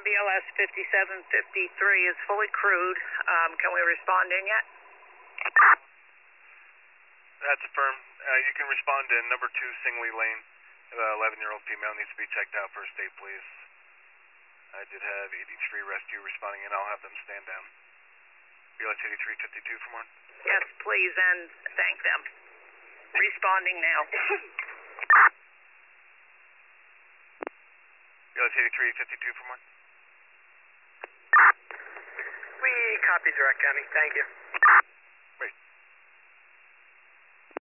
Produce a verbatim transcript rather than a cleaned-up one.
B L S fifty-seven fifty-three is fully crewed. Um, can we respond in yet? That's affirmed. Uh, you can respond in number two, Singley Lane. The eleven-year-old female needs to be checked out. First aid, please. I did have eighty-three rescue responding in. I'll have them stand down. B L S eighty-three fifty-two for more. Yes, please, and thank them. Responding now. B L S eighty-three fifty-two for more. We copy, Direct County. Thank you.